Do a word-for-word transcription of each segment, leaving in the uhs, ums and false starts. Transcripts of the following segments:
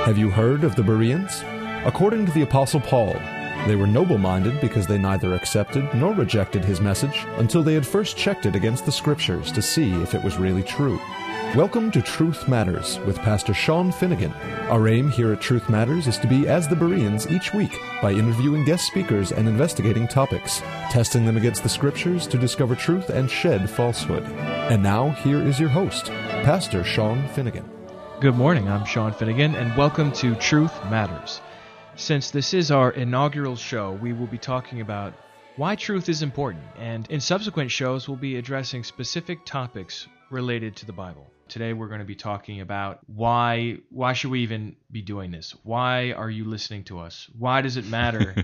Have you heard of the Bereans? According to the Apostle Paul, they were noble-minded because they neither accepted nor rejected his message until they had first checked it against the Scriptures to see if it was really true. Welcome to Truth Matters with Pastor Sean Finnegan. Our aim here at Truth Matters is to be as the Bereans each week by interviewing guest speakers and investigating topics, testing them against the Scriptures to discover truth and shed falsehood. And now, here is your host, Pastor Sean Finnegan. Good morning, I'm Sean Finnegan, and welcome to Truth Matters. Since this is our inaugural show, we will be talking about why truth is important, and in subsequent shows, we'll be addressing specific topics related to the Bible. Today, we're going to be talking about why why should we even be doing this? Why are you listening to us? Why does it matter?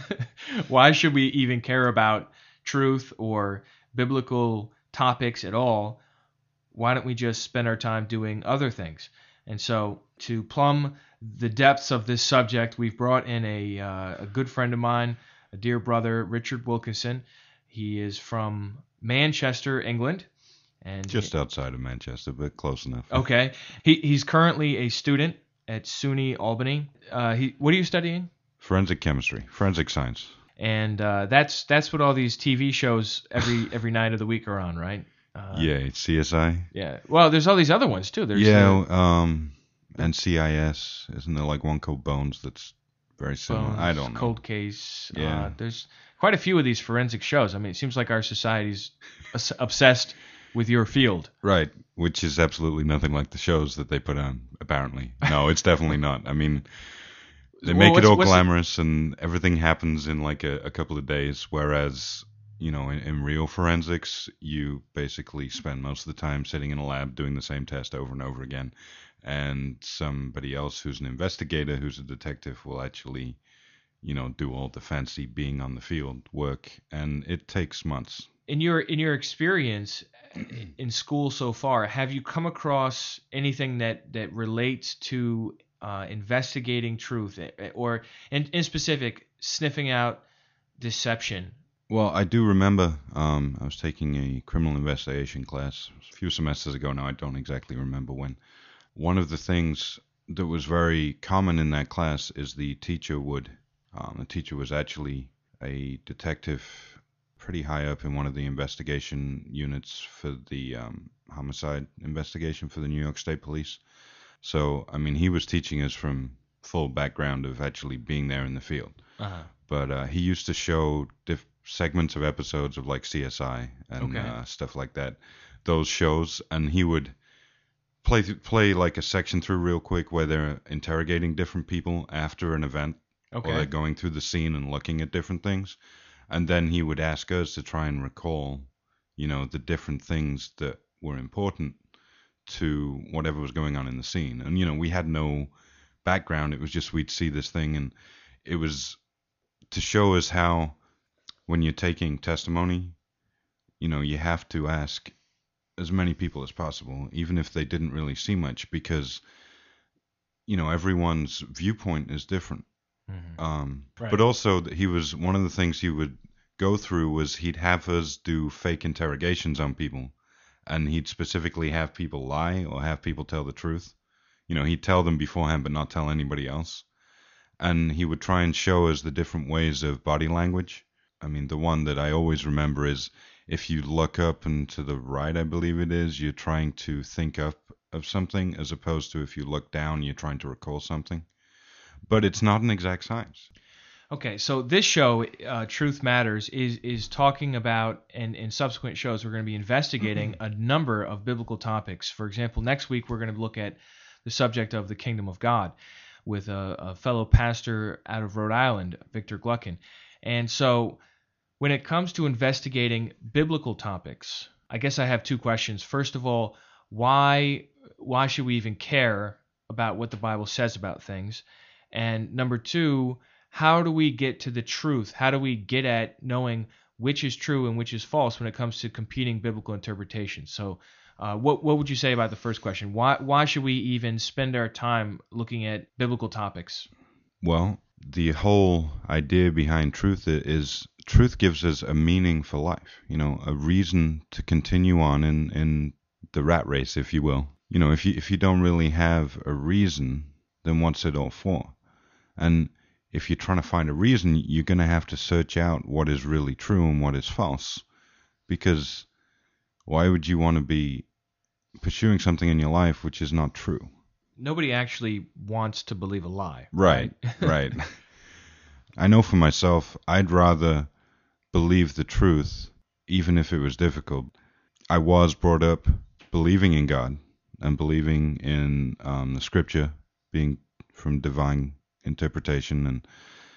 Why should we even care about truth or biblical topics at all? Why don't we just spend our time doing other things? And so, to plumb the depths of this subject, we've brought in a, uh, a good friend of mine, a dear brother, Richard Wilkinson. He is from Manchester, England. And Just he, outside of Manchester, but close enough. Okay. He He's currently a student at SUNY Albany. Uh, he What are you studying? Forensic chemistry, forensic science. And uh, that's that's what all these T V shows every every night of the week are on, right? Uh, yeah, it's C S I. Yeah. Well, there's all these other ones, too. There's, yeah, uh, um, and C I S. Isn't there like one called Bones that's very similar? Bones, I don't know. Cold Case. Yeah. Uh, there's quite a few of these forensic shows. I mean, it seems like our society's obsessed with your field. Right, which is absolutely nothing like the shows that they put on, apparently. No, it's definitely not. I mean, they make well, it all it? glamorous and everything happens in like a, a couple of days, whereas... You know, in, in real forensics, you basically spend most of the time sitting in a lab doing the same test over and over again. And somebody else who's an investigator, who's a detective, will actually, you know, do all the fancy being on the field work. And it takes months. In your in your experience in school so far, have you come across anything that, that relates to uh, investigating truth or, in, in specific, sniffing out deception? Well, I do remember um, I was taking a criminal investigation class a few semesters ago now. I don't exactly remember when. One of the things that was very common in that class is the teacher would, um, the teacher was actually a detective pretty high up in one of the investigation units for the um, homicide investigation for the New York State Police. So, I mean, he was teaching us from full background of actually being there in the field. Uh-huh. But uh, he used to show diff- segments of episodes of like C S I and okay. uh, stuff like that, those shows, and he would play th- play like a section through real quick where they're interrogating different people after an event, okay. or they're going through the scene and looking at different things, and then he would ask us to try and recall, you know, the different things that were important to whatever was going on in the scene. And you know, we had no background; it was just we'd see this thing, and it was to show us how, when you're taking testimony, you know, you have to ask as many people as possible, even if they didn't really see much, because, you know, everyone's viewpoint is different. Mm-hmm. Um, right. But also, he was, one of the things he would go through was he'd have us do fake interrogations on people, and he'd specifically have people lie or have people tell the truth. You know, he'd tell them beforehand, but not tell anybody else. And he would try and show us the different ways of body language. I mean, the one that I always remember is if you look up and to the right, I believe it is, you're trying to think up of something, as opposed to if you look down, you're trying to recall something. But it's not an exact science. Okay, so this show, uh, Truth Matters, is is talking about, and in subsequent shows, we're going to be investigating mm-hmm. a number of biblical topics. For example, next week, we're going to look at the subject of the kingdom of God with a, a fellow pastor out of Rhode Island, Victor Gluckin. And so when it comes to investigating biblical topics, I guess I have two questions. First of all, why why should we even care about what the Bible says about things? And number two, how do we get to the truth? How do we get at knowing which is true and which is false when it comes to competing biblical interpretations? So uh, what what would you say about the first question? Why why should we even spend our time looking at biblical topics? Well, the whole idea behind truth is truth gives us a meaning for life, you know, a reason to continue on in, in the rat race, if you will. You know, if you if you don't really have a reason then what's it all for? And if you're trying to find a reason, you're going to have to search out what is really true and what is false. Because why would you want to be pursuing something in your life which is not true? Nobody actually wants to believe a lie. Right, right. I know for myself, I'd rather believe the truth, even if it was difficult. I was brought up believing in God and believing in um, the scripture being from divine interpretation, and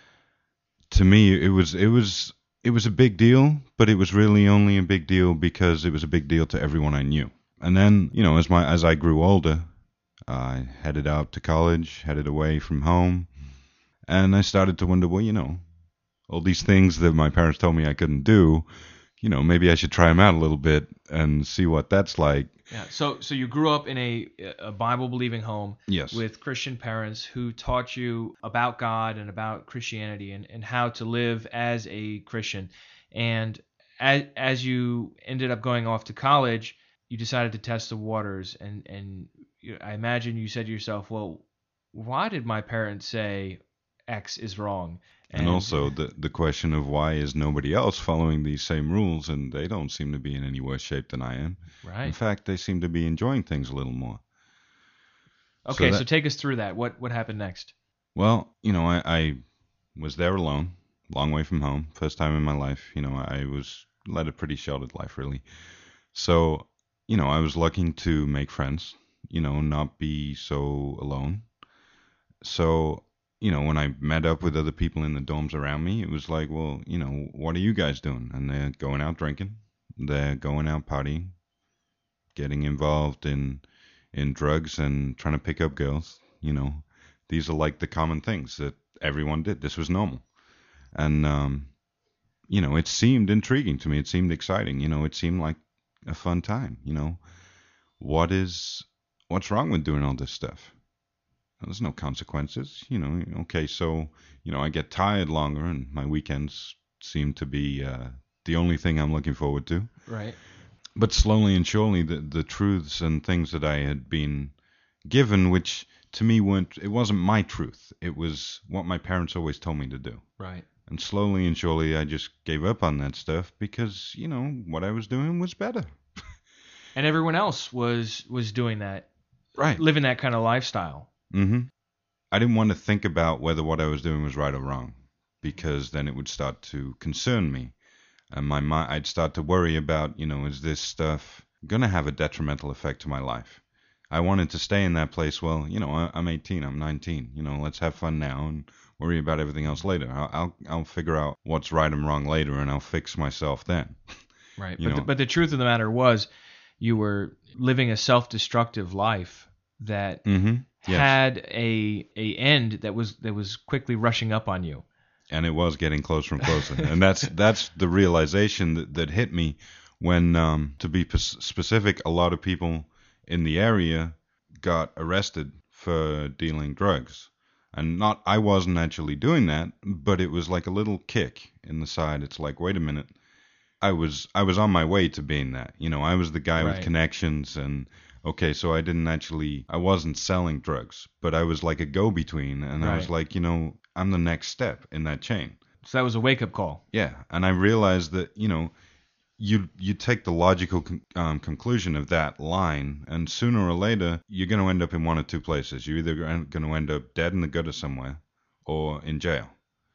to me, it was it was it was a big deal, but it was really only a big deal because it was a big deal to everyone I knew. And then, you know, as my as I grew older, I headed out to college, headed away from home, and I started to wonder, well, you know, all these things that my parents told me I couldn't do, you know, maybe I should try them out a little bit and see what that's like. Yeah. So, so you grew up in a, a Bible-believing home, Yes, with Christian parents who taught you about God and about Christianity and, and how to live as a Christian. And as, as you ended up going off to college, you decided to test the waters. And, and you, I imagine you said to yourself, well, why did my parents say X is wrong? And, and also the the question of why is nobody else following these same rules, and they don't seem to be in any worse shape than I am. Right. In fact, they seem to be enjoying things a little more. Okay, so, that, so take us through that. What what happened next? Well, you know, I, I was there alone, long way from home, first time in my life. You know, I was led a pretty sheltered life, really. So, you know, I was looking to make friends, you know, not be so alone. So, you know, when I met up with other people in the dorms around me, it was like, well, you know, what are you guys doing? And they're going out drinking, they're going out partying, getting involved in in drugs and trying to pick up girls. You know, these are like the common things that everyone did. This was normal. And, um, you know, it seemed intriguing to me. It seemed exciting. You know, it seemed like a fun time. You know, what is, what's wrong with doing all this stuff? There's no consequences, you know. Okay, so, you know, I get tired longer and my weekends seem to be uh, the only thing I'm looking forward to. Right. But slowly and surely, the, the truths and things that I had been given, which to me weren't, it wasn't my truth. It was what my parents always told me to do. Right. And slowly and surely, I just gave up on that stuff because, you know, what I was doing was better. And everyone else was was doing that. Right. Living that kind of lifestyle. Mm-hmm. I didn't want to think about whether what I was doing was right or wrong, because then it would start to concern me, and my mind, I'd start to worry about, you know, is this stuff going to have a detrimental effect to my life? I wanted to stay in that place. Well, you know, I, I'm eighteen, I'm nineteen. You know, let's have fun now and worry about everything else later. I'll I'll, I'll figure out what's right and wrong later, and I'll fix myself then. Right. You But know, the, but the truth of the matter was, you were living a self-destructive life that. Mm-hmm. Yes. Had a a end that was that was quickly rushing up on you, and it was getting closer and closer. And that's that's the realization that, that hit me when, um, to be p- specific, a lot of people in the area got arrested for dealing drugs, and not I wasn't actually doing that, but it was like a little kick in the side. It's like, wait a minute, I was I was on my way to being that. You know, I was the guy Right. with connections and. Okay, so I didn't actually, I wasn't selling drugs, but I was like a go-between, and Right. I was like, you know, I'm the next step in that chain. so that was a wake-up call. Yeah, and I realized that, you know, you you take the logical con- um, conclusion of that line, and sooner or later, you're going to end up in one or two places. You're either going to end up dead in the gutter somewhere, or in jail.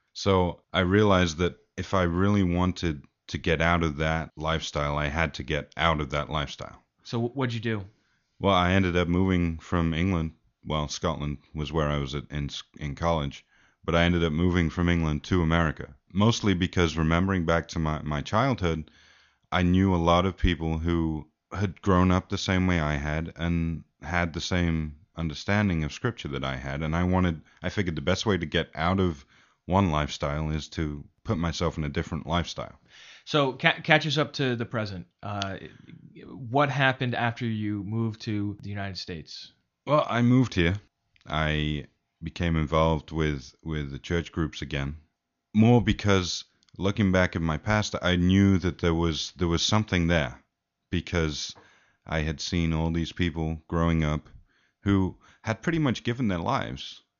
So I realized that if I really wanted to get out of that lifestyle, I had to get out of that lifestyle. So what'd you do? Well, I ended up moving from England. Well, Scotland was where I was at in in college, but I ended up moving from England to America, mostly because remembering back to my, my childhood, I knew a lot of people who had grown up the same way I had and had the same understanding of Scripture that I had, and I wanted, I figured the best way to get out of one lifestyle is to put myself in a different lifestyle. So ca- catch us up to the present. Uh, what happened after you moved to the United States? Well, I moved here. I became involved with, with the church groups again, more because looking back at my past, I knew that there was there was something there, because I had seen all these people growing up who had pretty much given their lives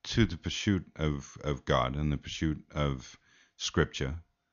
to the pursuit of, of God and the pursuit of Scripture.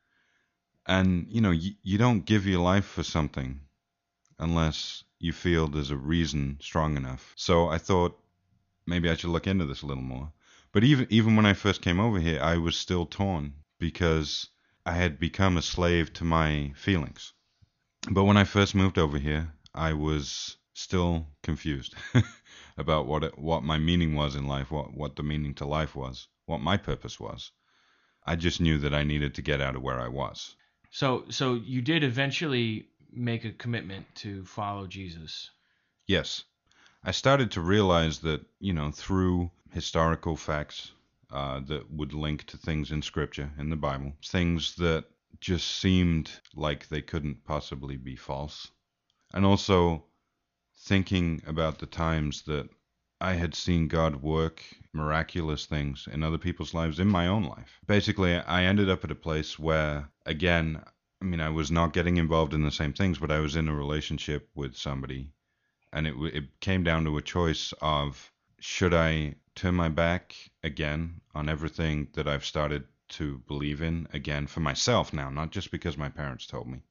And, you know, you, you don't give your life for something unless you feel there's a reason strong enough. So I thought maybe I should look into this a little more. But even even when I first came over here, I was still torn because I had become a slave to my feelings. But when I first moved over here, I was still confused about what it, what my meaning was in life, what, what the meaning to life was, what my purpose was. I just knew that I needed to get out of where I was. So so you did eventually make a commitment to follow Jesus. Yes. I started to realize that, you know, through historical facts uh, that would link to things in Scripture, in the Bible, things that just seemed like they couldn't possibly be false. And also thinking about the times that I had seen God work miraculous things in other people's lives, in my own life. Basically, I ended up at a place where, again, I mean, I was not getting involved in the same things, but I was in a relationship with somebody. And it it came down to a choice of, should I turn my back again on everything that I've started to believe in again for myself now, not just because my parents told me,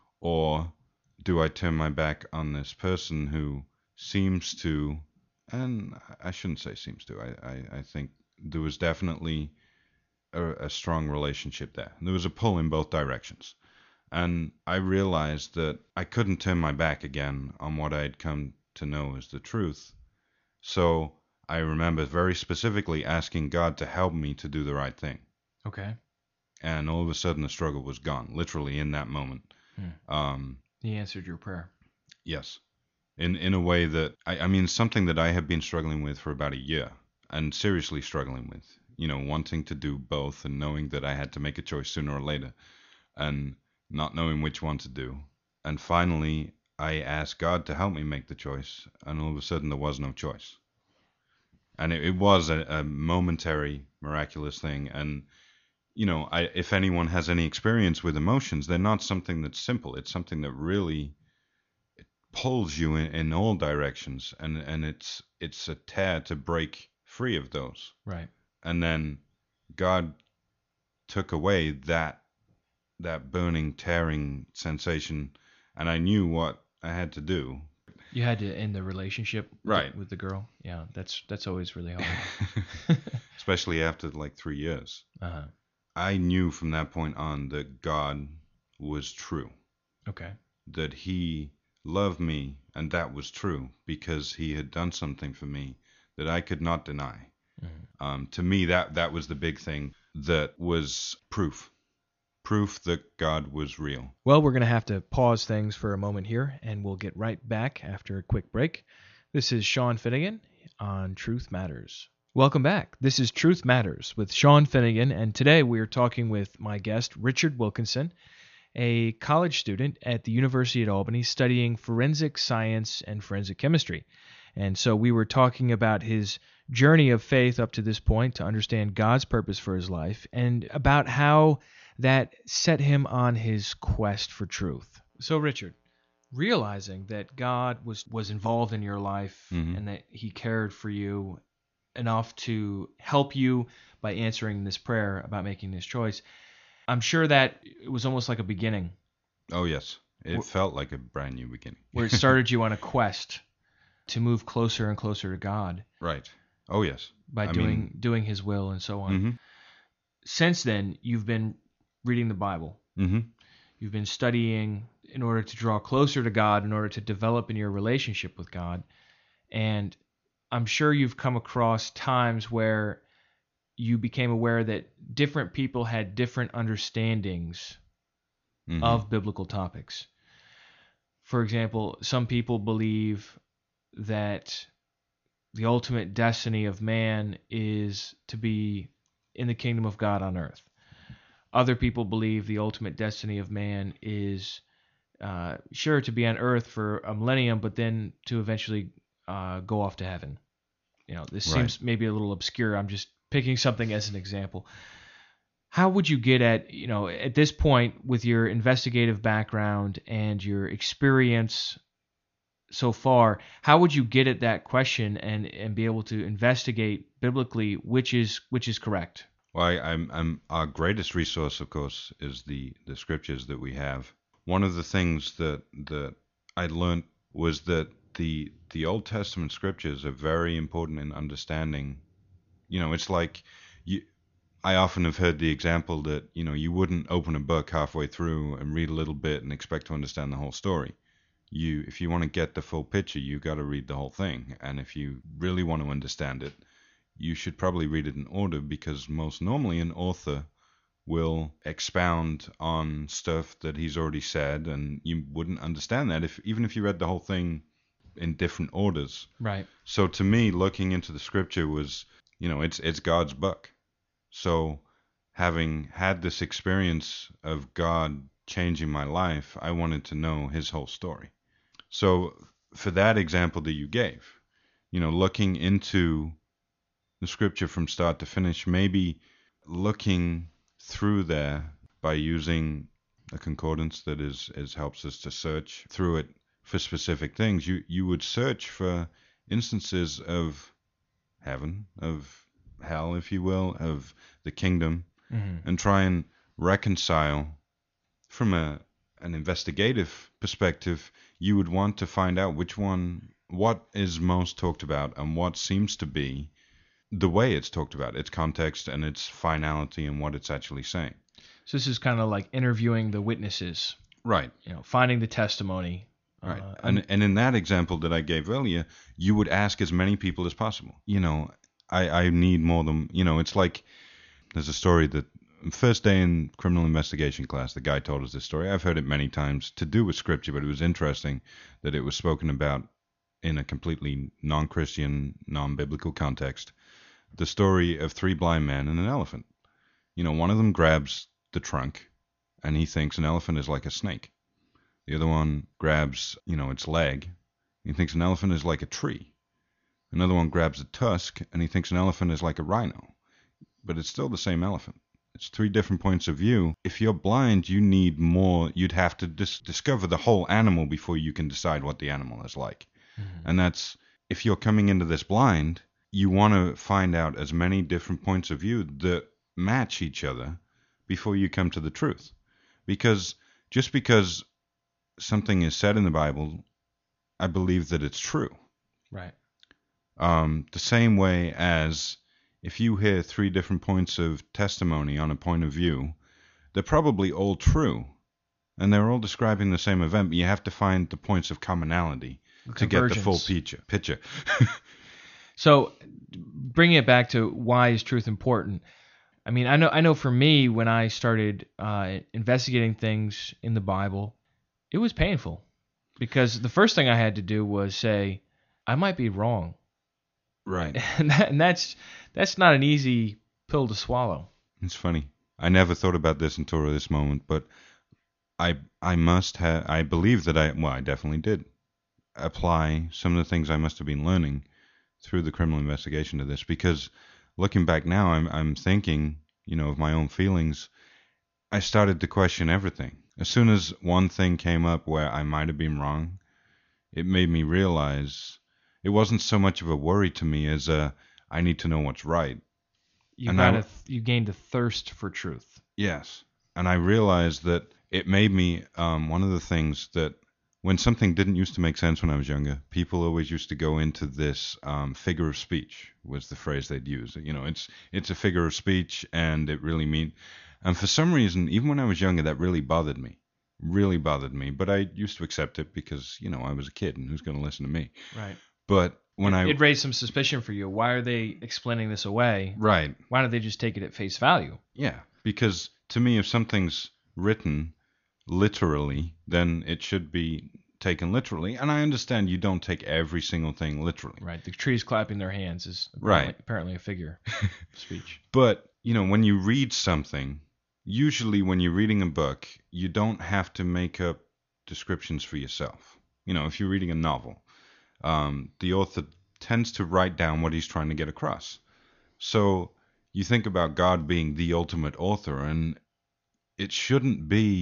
or do I turn my back on this person who seems to, and I shouldn't say seems to, I, I, I think there was definitely a, a strong relationship there. There was a pull in both directions. And I realized that I couldn't turn my back again on what I'd come to know as the truth. So I remember very specifically asking God to help me to do the right thing. Okay. And all of a sudden the struggle was gone, literally in that moment. Hmm. Um, he answered your prayer. Yes. In in a way that, I, I mean, something that I have been struggling with for about a year, and seriously struggling with, you know, wanting to do both and knowing that I had to make a choice sooner or later. And not knowing which one to do. And finally, I asked God to help me make the choice, and all of a sudden there was no choice. And it, it was a, a momentary, miraculous thing. And, you know, I, if anyone has any experience with emotions, they're not something that's simple. It's something that really it pulls you in, in all directions, and, and it's it's a tear to break free of those. Right. And then God took away that that burning, tearing sensation, and I knew what I had to do. You had to end the relationship right. with the girl. Yeah, that's that's always really hard. Especially after like three years. Uh-huh. I knew from that point on that God was true. Okay. That he loved me, and that was true, because he had done something for me that I could not deny. Mm-hmm. Um, to me, that, that was the big thing that was proof. Proof that God was real. Well, we're going to have to pause things for a moment here, and we'll get right back after a quick break. This is Sean Finnegan on Truth Matters. Welcome back. This is Truth Matters with Sean Finnegan, and today we are talking with my guest, Richard Wilkinson, a college student at the University at Albany studying forensic science and forensic chemistry. And so we were talking about his journey of faith up to this point to understand God's purpose for his life, and about how that set him on his quest for truth. So, Richard, realizing that God was, was involved in your life, mm-hmm. and that he cared for you enough to help you by answering this prayer about making this choice, I'm sure that it was almost like a beginning. Oh, yes. It where, felt like a brand new beginning. Where it started you on a quest to move closer and closer to God. Right. Oh, yes. By I doing mean, doing his will and so on. Mm-hmm. Since then, you've been reading the Bible. Mm-hmm. You've been studying in order to draw closer to God, in order to develop in your relationship with God. And I'm sure you've come across times where you became aware that different people had different understandings mm-hmm. of biblical topics. For example, some people believe that the ultimate destiny of man is to be in the kingdom of God on earth. Other people believe the ultimate destiny of man is uh, sure to be on earth for a millennium, but then to eventually uh, go off to heaven. You know, this right. seems maybe a little obscure. I'm just picking something as an example. How would you get at, you know, at this point with your investigative background and your experience so far, how would you get at that question and, and be able to investigate biblically which is which is correct? Well, I, I'm, I'm, our greatest resource, of course, is the, the scriptures that we have. One of the things that that I learned was that the the Old Testament scriptures are very important in understanding. You know, it's like you. I often have heard the example that, you know, you wouldn't open a book halfway through and read a little bit and expect to understand the whole story. You, if you want to get the full picture, you got to read the whole thing. And if you really want to understand it, you should probably read it in order, because most normally an author will expound on stuff that he's already said, and you wouldn't understand that if even if you read the whole thing in different orders. Right. So to me, looking into the scripture was, you know, it's it's God's book. So having had this experience of God changing my life, I wanted to know his whole story. So for that example that you gave, you know, looking into the scripture from start to finish, maybe looking through there by using a concordance that is, is helps us to search through it for specific things, you, you would search for instances of heaven, of hell, if you will, of the kingdom, mm-hmm. and try and reconcile from a an investigative perspective. You would want to find out which one, what is most talked about, and what seems to be the way it's talked about, its context and its finality and what it's actually saying. So this is kind of like interviewing the witnesses, right? You know, finding the testimony. Right. Uh, and and in that example that I gave earlier, you would ask as many people as possible. You know, I, I need more than, you know, it's like there's a story that first day in criminal investigation class, the guy told us this story. I've heard it many times to do with scripture, but it was interesting that it was spoken about in a completely non-Christian, non-biblical context. The story of three blind men and an elephant. You know, one of them grabs the trunk and he thinks an elephant is like a snake. The other one grabs, you know, its leg. He thinks an elephant is like a tree. Another one grabs a tusk and he thinks an elephant is like a rhino. But it's still the same elephant. It's three different points of view. If you're blind, you need more. You'd have to dis- discover the whole animal before you can decide what the animal is like. Mm-hmm. And that's, if you're coming into this blind, you want to find out as many different points of view that match each other before you come to the truth. Because just because something is said in the Bible, I believe that it's true. Right. Um, the same way as if you hear three different points of testimony on a point of view, they're probably all true, and they're all describing the same event, but you have to find the points of commonality to get the full picture. picture. So, bringing it back to why is truth important? I mean, I know, I know for me, when I started uh, investigating things in the Bible, it was painful, because the first thing I had to do was say, I might be wrong. Right. And, that, and that's that's not an easy pill to swallow. It's funny. I never thought about this until this moment, but I I must have, I believe that I, well, I definitely did apply some of the things I must have been learning through the criminal investigation to this, because looking back now, I'm I'm thinking, you know, of my own feelings. I started to question everything. As soon as one thing came up where I might have been wrong, it made me realize it wasn't so much of a worry to me as a, I need to know what's right. You got a, you gained a thirst for truth. Yes. And I realized that it made me, um, one of the things that when something didn't used to make sense when I was younger, people always used to go into this um, figure of speech was the phrase they'd use. You know, it's it's a figure of speech, and it really mean. And for some reason, even when I was younger, that really bothered me. Really bothered me. But I used to accept it because, you know, I was a kid, and who's going to listen to me? Right. But when it, I... It raised some suspicion for you. Why are they explaining this away? Right. Why don't they just take it at face value? Yeah. Because to me, if something's written literally, then it should be taken literally. And I understand you don't take every single thing literally. Right. The trees clapping their hands is apparently, right. apparently a figure of speech. But, you know, when you read something, usually when you're reading a book, you don't have to make up descriptions for yourself. You know, if you're reading a novel, um, the author tends to write down what he's trying to get across. So you think about God being the ultimate author, and it shouldn't be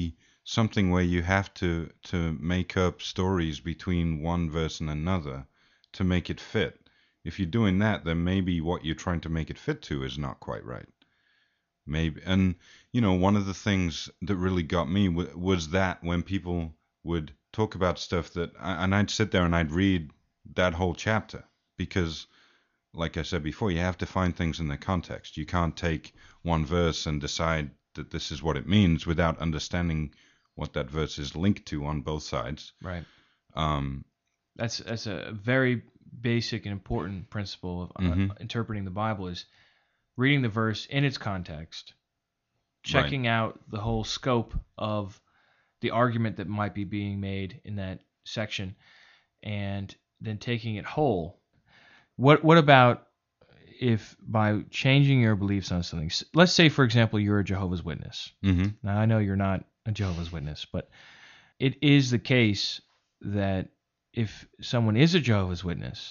something where you have to, to make up stories between one verse and another to make it fit. If you're doing that, then maybe what you're trying to make it fit to is not quite right. Maybe, and you know, one of the things that really got me w- was that when people would talk about stuff that, and I'd sit there and I'd read that whole chapter, because, like I said before, you have to find things in their context. You can't take one verse and decide that this is what it means without understanding what that verse is linked to on both sides. Right. Um, that's that's a very basic and important principle of uh, mm-hmm. interpreting the Bible, is reading the verse in its context, checking right. out the whole scope of the argument that might be being made in that section, and then taking it whole. What what about if by changing your beliefs on something, let's say, for example, you're a Jehovah's Witness. Mm-hmm. Now, I know you're not a Jehovah's Witness, but it is the case that if someone is a Jehovah's Witness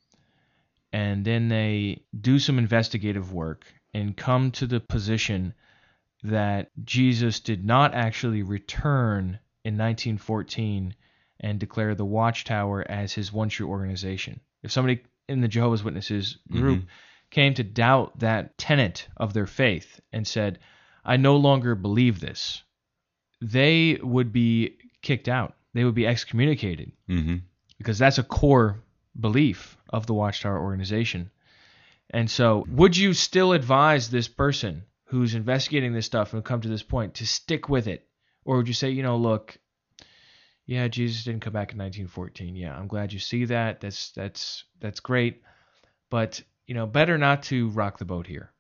and then they do some investigative work and come to the position that Jesus did not actually return in nineteen fourteen and declare the Watchtower as his one true organization, if somebody in the Jehovah's Witnesses group mm-hmm. came to doubt that tenet of their faith and said, I no longer believe this, they would be kicked out. They would be excommunicated, mm-hmm. because that's a core belief of the Watchtower organization. And so would you still advise this person who's investigating this stuff and come to this point to stick with it? Or would you say, you know, look, yeah, Jesus didn't come back in nineteen fourteen. Yeah, I'm glad you see that. That's that's that's great. But, you know, better not to rock the boat here.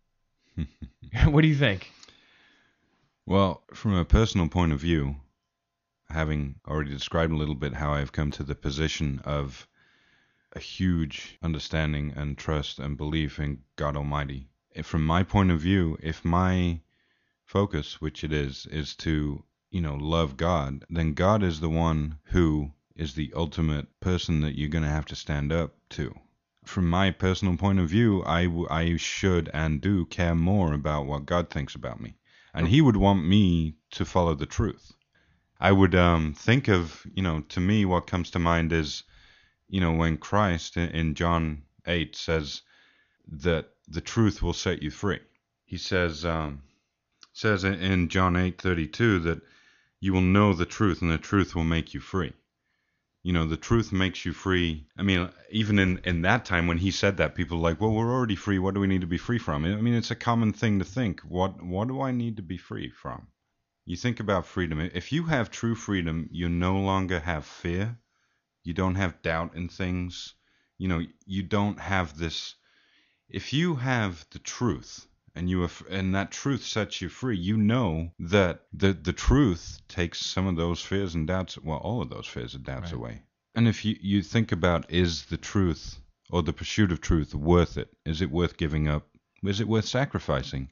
What do you think? Well, from a personal point of view, having already described a little bit how I've come to the position of a huge understanding and trust and belief in God Almighty, from my point of view, if my focus, which it is, is to, you know, love God, then God is the one who is the ultimate person that you're going to have to stand up to. From my personal point of view, I, w- I should and do care more about what God thinks about me. And he would want me to follow the truth. I would um, think of, you know, to me what comes to mind is, you know, when Christ in John eight says that the truth will set you free. He says um, says in John eight thirty-two that you will know the truth and the truth will make you free. You know, the truth makes you free. I mean, even in, in that time when he said that, people were like, well, we're already free. What do we need to be free from? I mean, it's a common thing to think. What what do I need to be free from? You think about freedom. If you have true freedom, you no longer have fear. You don't have doubt in things. You know, you don't have this. If you have the truth and you have, and that truth sets you free, you know that the the truth takes some of those fears and doubts, well, all of those fears and doubts right. away. And if you, you think about, is the truth or the pursuit of truth worth it? Is it worth giving up? Is it worth sacrificing?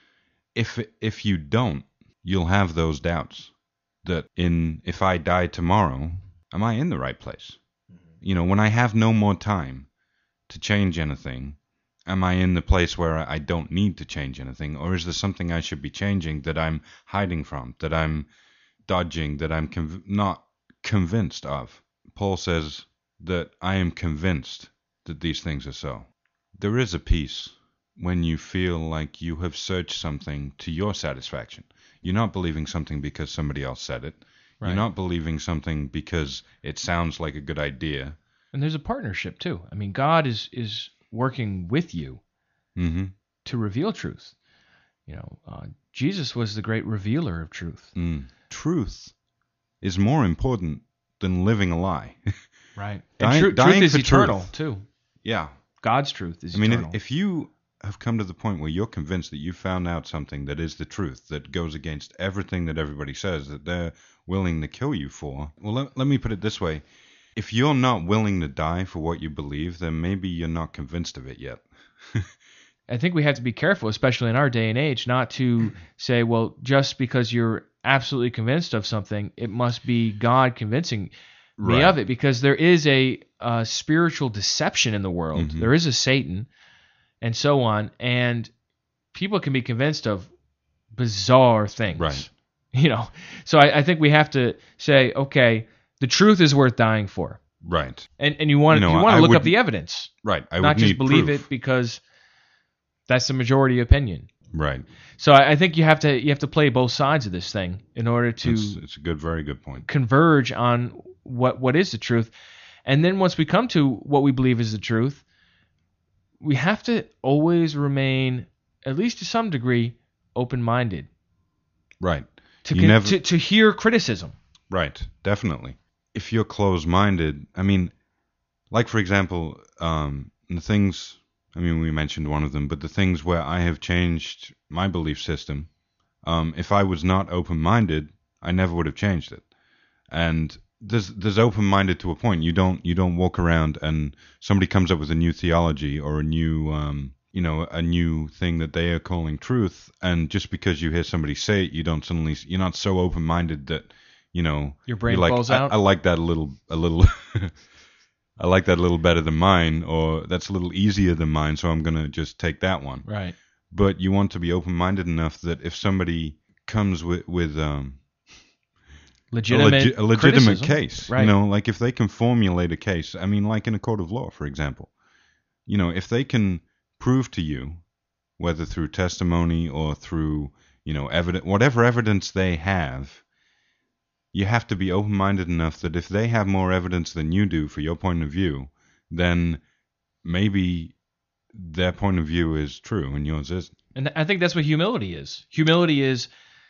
If if you don't, you'll have those doubts that in if I die tomorrow, am I in the right place? Mm-hmm. You know, when I have no more time to change anything, am I in the place where I don't need to change anything? Or is there something I should be changing that I'm hiding from, that I'm dodging, that I'm conv- not convinced of? Paul says that I am convinced that these things are so. There is a peace when you feel like you have searched something to your satisfaction. You're not believing something because somebody else said it. Right. You're not believing something because it sounds like a good idea. And there's a partnership too. I mean, God is is working with you mm-hmm. to reveal truth. You know, uh, Jesus was the great revealer of truth. Mm. Truth is more important than living a lie. Right. Dying, and tru- dying truth is for eternal truth. too. Yeah. God's truth is I mean, eternal. if, if you have come to the point where you're convinced that you found out something that is the truth, that goes against everything that everybody says, that they're willing to kill you for, well, let, let me put it this way. If you're not willing to die for what you believe, then maybe you're not convinced of it yet. I think we have to be careful, especially in our day and age, not to say, well, just because you're absolutely convinced of something, it must be God convincing me right. of it, because there is a, a spiritual deception in the world. Mm-hmm. There is a Satan and so on, and people can be convinced of bizarre things. Right. You know, so I, I think we have to say, okay, the truth is worth dying for. Right. And and you want You know, you want I to look would- up the evidence, Right. I not would just need believe proof. it because that's the majority opinion. Right. So I, I think you have to you have to play both sides of this thing in order to It's, it's a good, very good point. converge on what what is the truth. And then once we come to what we believe is the truth, we have to always remain, at least to some degree, open-minded Right. to You con- never- to, to hear criticism. Right, definitely. If you're closed-minded, I mean, like for example, um, the things, I mean, we mentioned one of them, but the things where I have changed my belief system, um, if I was not open-minded, I never would have changed it. And there's there's open-minded to a point. You don't you don't walk around and somebody comes up with a new theology or a new um, you know a new thing that they are calling truth, and just because you hear somebody say it, you don't suddenly you're not so open-minded that you know Your brain you're like, falls I, out? I like that a little a little I like that a little better than mine, or that's a little easier than mine, so I'm gonna just take that one. Right. But you want to be open-minded enough that if somebody comes with with um, Legitimate, a, legi- a legitimate criticism. case, Right. you know, like if they can formulate a case, I mean, like in a court of law, for example, you know, if they can prove to you, whether through testimony or through, you know, evidence, whatever evidence they have, you have to be open-minded enough that if they have more evidence than you do for your point of view, then maybe their point of view is true and yours isn't. And I think that's what humility is. Humility is,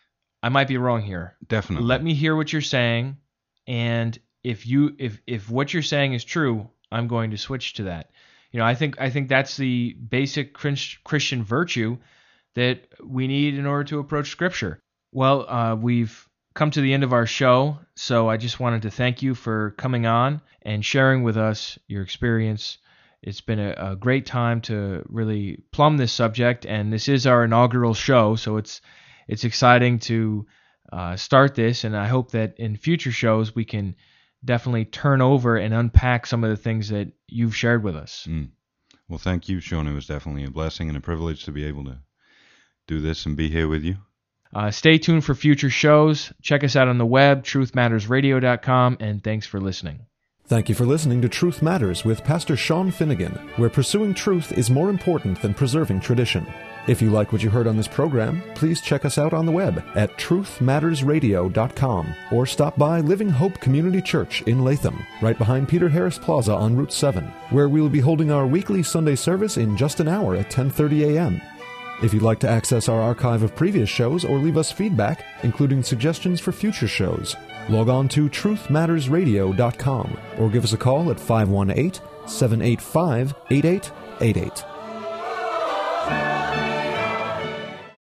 I might be wrong here. Definitely. Let me hear what you're saying, and if you if if what you're saying is true, I'm going to switch to that. You know, I think I think that's the basic Chris- Christian virtue that we need in order to approach Scripture. Well, uh, we've come to the end of our show, so I just wanted to thank you for coming on and sharing with us your experience. It's been a, a great time to really plumb this subject, and this is our inaugural show, so it's it's exciting to uh, start this, and I hope that in future shows we can definitely turn over and unpack some of the things that you've shared with us. Mm. Well, thank you, Sean. It was definitely a blessing and a privilege to be able to do this and be here with you. Uh, stay tuned for future shows. Check us out on the web, truth matters radio dot com, and thanks for listening. Thank you for listening to Truth Matters with Pastor Sean Finnegan, where pursuing truth is more important than preserving tradition. If you like what you heard on this program, please check us out on the web at truth matters radio dot com or stop by Living Hope Community Church in Latham, right behind Peter Harris Plaza on Route seven, where we will be holding our weekly Sunday service in just an hour at ten thirty a.m. If you'd like to access our archive of previous shows or leave us feedback, including suggestions for future shows, log on to truth matters radio dot com or give us a call at five one eight, seven eight five, eight eight eight eight.